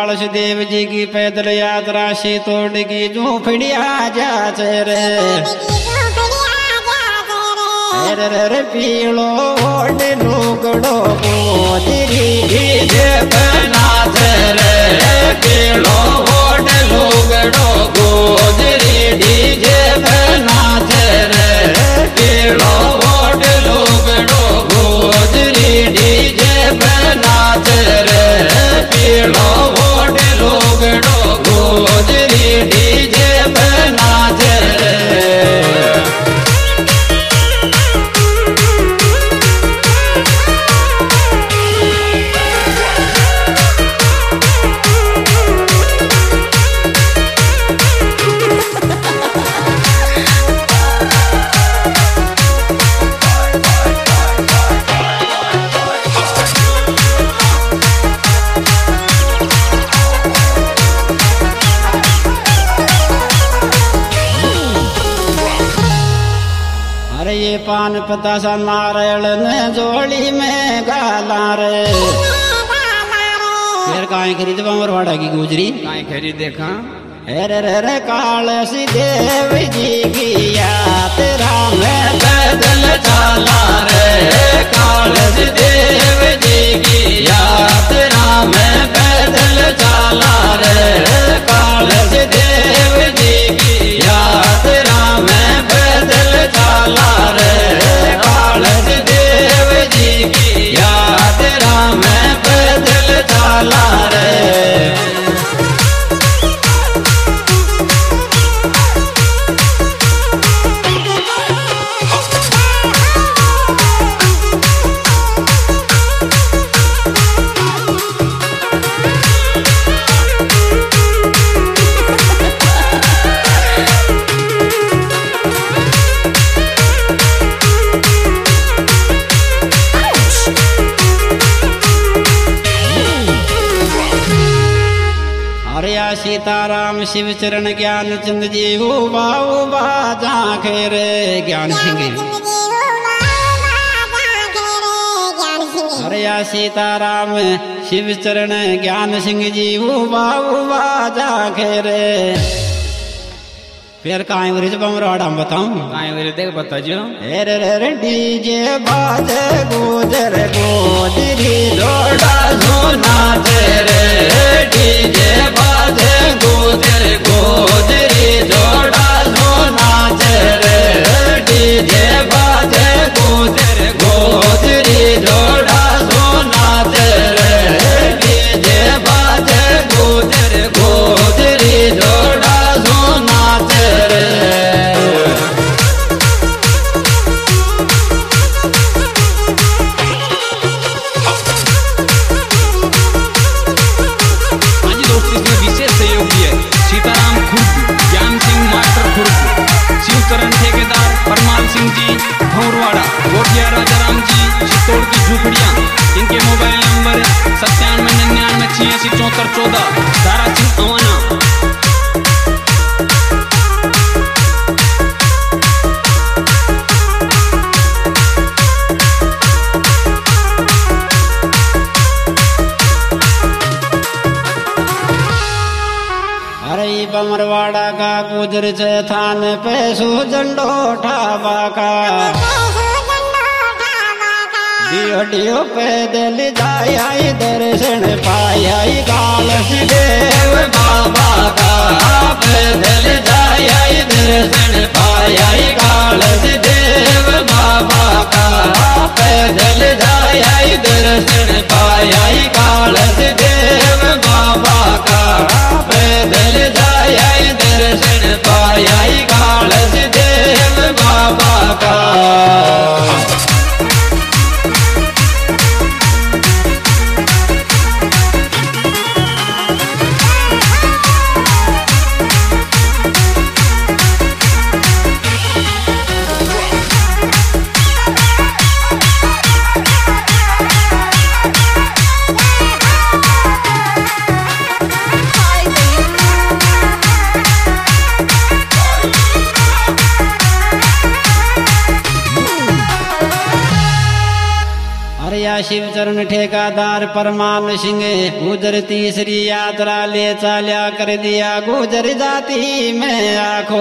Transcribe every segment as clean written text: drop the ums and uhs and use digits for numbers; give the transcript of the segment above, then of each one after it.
कालस देव जी की पैदल यात्रा से तोड़ की झूपड़िया जाचे रे रे पीलो ओढ़ लुगड़ो गोदरी डीजे नाच रे पीलो ओढ़ लुगड़ो गोदरी डीजे नाच रे पीलो ओढ़ लुगड़ो गोदरी डीजे नाच रे पीलो ओढ़ लुगड़ो गोदरी डीजे नाच रे। ये पान पतासा नारियल ने जोड़ी में गाला रे फिर काहे खरीद बमरवाड़ा की गुजरी काहे खरीद देखा रे रे रे कालस देव जी की यात्रा में पैदल चला रे कालस देव जी की यात्रा में पैदल चला रे कालस देव जी की यात्रा में पैदल चला रे कालस देव जी की यात्रा में पैदल चला रे। सीताराम शिव चरण ज्ञान चंद जी बाऊ बाजा खेरे ज्ञान सिंह अरे या सीताराम शिव चरण ज्ञान सिंह जी बाऊ बाजा खेरे फिर काहे वरिज बमराड़ा बताऊं काहे वरिज देख बता जो रे रे डीजे बाजे गुजर गोदरी लोड़ा सोना रे डीजे बाजे गुजर गोदरी लोड़ा सोना रे डीजे बाजे गुजर गोदरी लोड़ा सोना रे डीजे बाजे गुजर गोदरी लोड़ा सोना रे। सीताराम खुर्द ज्ञान सिंह मास्टर खुर्द शिवकरण ठेकेदार परमाल सिंह जी भौरवाड़ा गोटिया राजाराम जी चित्तौड़ की झुपड़ियाँ इनके मोबाइल नंबर 9799867414 दारा सिंह अवाना। बमरवाड़ा का गुजर थान पे सुजंडो ठाबा का डियो पैदल जाया दर्शन पाया कालस देव बाबा का पैदल जाया दर्शन पाया कालस देव बाबा का पैदल जाया दर्शन पाया कालस देव बाबा का पैदल जाया दर्शन पाया कालस देव बाबा का। शिवचरण ठेकादार परमान सिंह गुजर तीसरी यात्रा ले चाल्या कर दिया गुजर जाती में आखो।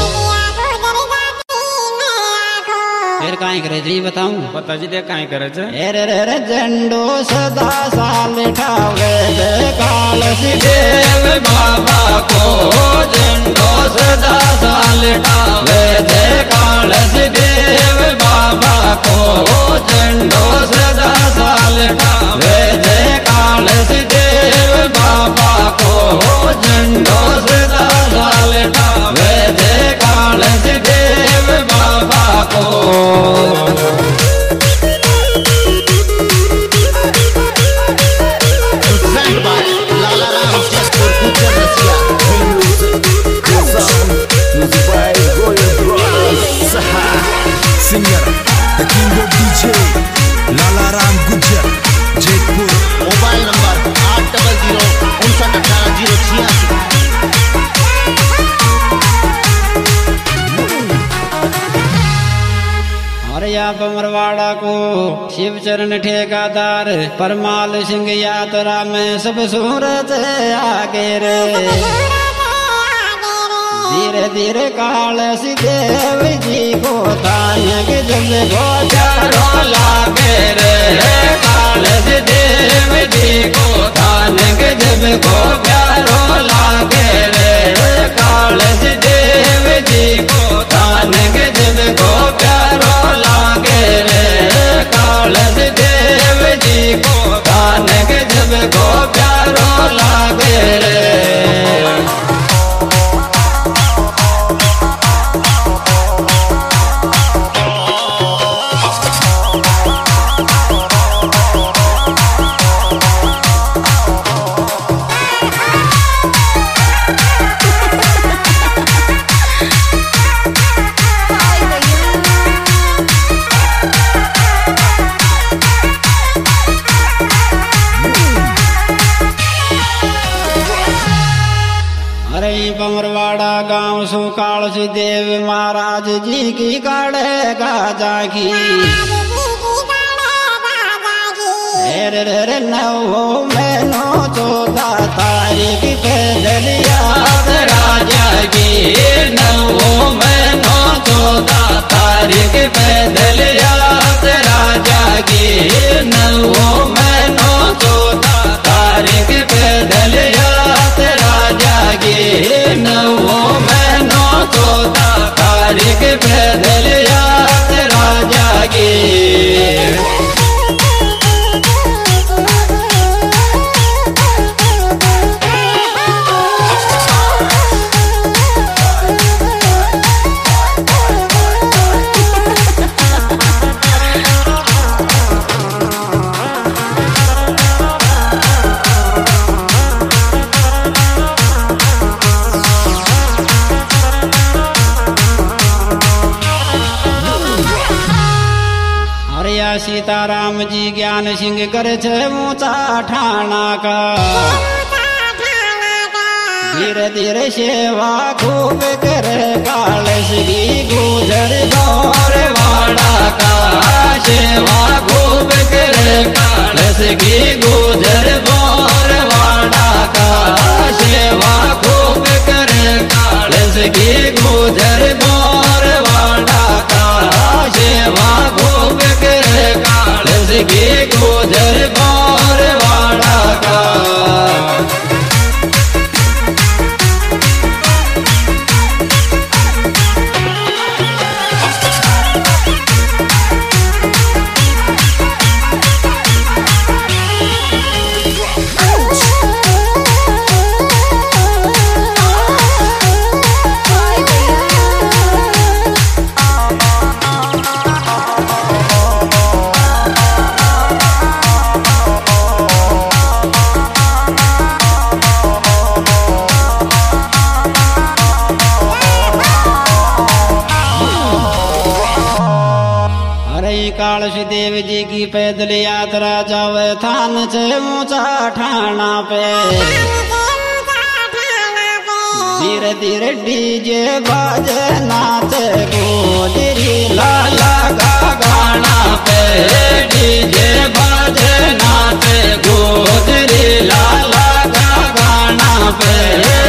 फिर काई करे जी बताऊं बता जी दे काई करे रे झंडो सदा साल ठावे दे काल देव बाबा को झंडो सदा साल ठावे दे काल देव बाबा को झंडो सदा साल ठावे दे काल देव बाबा को झंडो सदा साल ठावे दे काल देव बाबा को। Singer, the king of DJ, Lala Ram Gujjar, Jaipur. Mobile number 800-591886। Hariya बमरवाड़ा को शिवचरण ठेकादार परमाल सिंह यात्रा में सब सूरत आगे रे। धीरे धीरे काल देव जी को तानक जब गोचारो लागे रे। काल देव जी को तानक जब को प्यारो लागे रे। काल देव जी को तानक जब को प्यारो लागे रे। काल देव जी को तानक जब को प्यारो लागे रे। बमरवाड़ा गांव सो कालस देव महाराज जी की काड़े गाजा की। रे नवो महीनो 14 तारीख पैदल याद राजा की। नवो महीनो 14 तारीख पैदल याद राजा की। नवो महीनो 14 तारीख पैदल याद राजा की। नवो महीनो 14 तारीख पैदल याद राजा की। सीताराम जी ज्ञान सिंह कर ऊंचा ठाणा का। धीरे धीरे सेवा खूब करे काल श्री गुजर दौर वाड़ा का। सेवा खूब करे काल श्री गुजर दौर वाड़ा का। सेवा खूब करे काल श्री गुजर दौर वाड़ा का। सेवा खूब करे काल श्री गुजर दौर वाड़ा का। कालश देव जी की पैदल यात्रा जावे थान से ऊंचा ठाणा पे। धीरे धीरे डीजे बाजे नाचे गोजरी लाला गा गाना पे डीजे बजे नाचे गुजरी लाला का गाना पे।